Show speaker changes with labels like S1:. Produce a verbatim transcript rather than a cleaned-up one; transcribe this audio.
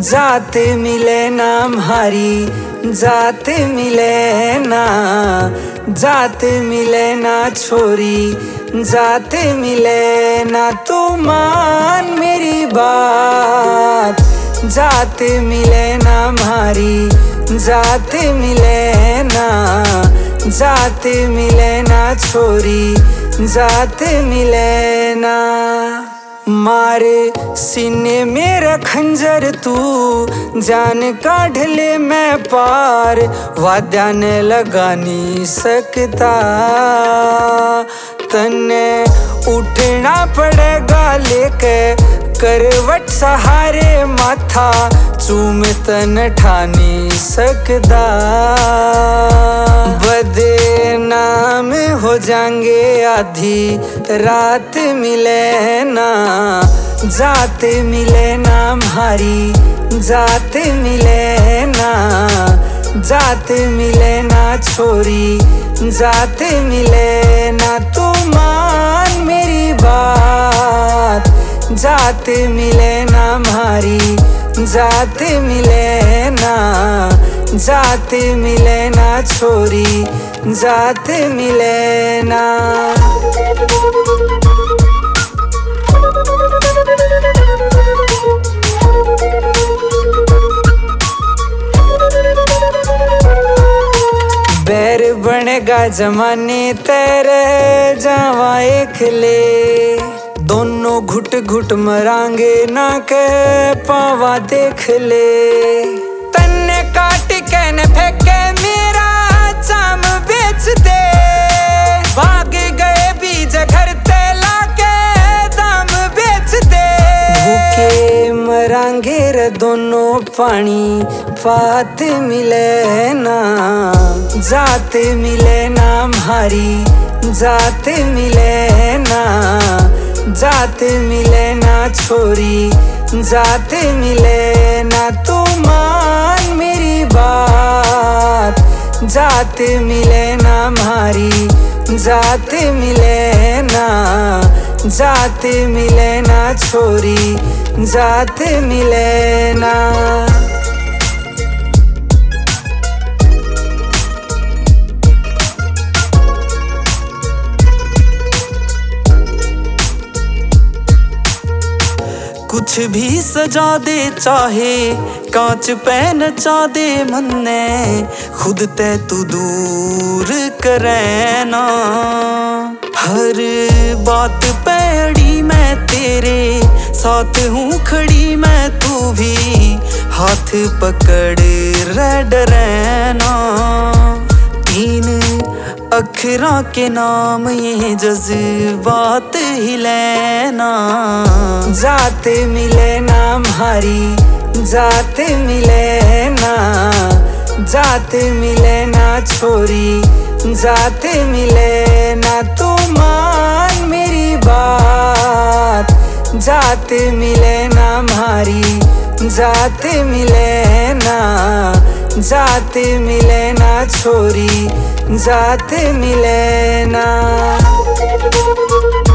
S1: जात मिले ना म्हारी, जात मिले ना, जात मिले ना छोरी, जात मिले ना, तू मान मेरी बात। जात मिले ना म्हारी, जात मिले ना, जात मिले ना छोरी, जात मिले ना। मारे सीने मेरा खंजर तू, जान काढ़ ले मैं पार, वाद्या ने लगा नहीं सकता। तन्ने उठना पड़ेगा लेके करवट सहारे माथा, चूम तन ठा नहीं सकता। बदनाम हो जाएंगे आधी रात मिले ना, जात मिले ना म्हारी, जात मिले ना, जात मिले ना छोरी, जात मिले ना, तू मान मेरी बात। जात मिले ना म्हारी, जात मिले ना, जात मिले ना छोरी, जात मिले ना। बैर बनेगा जमाने तेरे जावा एक ले, दोनों घुट घुट मरांगे ना के पावा देख ले। तन्ने काट के न फेंके मेरा चाम बेच दे, भाग गए बीज घर तेला के दाम बेच दे। भूखे मरांगे रे दोनों पानी पात मिले ना, जात मिले ना म्हारी, जात मिले ना, जात मिले ना छोरी, जात मिले ना, तू मान मेरी बात। जात मिले ना म्हारी, जात मिले ना, जात मिले ना छोरी, जात मिले ना। कुछ भी सजा दे चाहे कांच पे नचा दे मन ने, खुद ते तू दूर करे ना। हर बात पे अड़ी मैं तेरे साथ हूँ खड़ी, मैं तू भी हाथ पकड़ रह डरे ना। तीन अक्षरा के नाम ये जज्बात ही लेना। जात मिले ना म्हारी, जात मिले ना, जात मिले ना छोरी, जात मिले ना, तू मान मेरी बात। जात मिले ना म्हारी, जात मिले ना, जात मिले ना छोरी, जात मिले ना।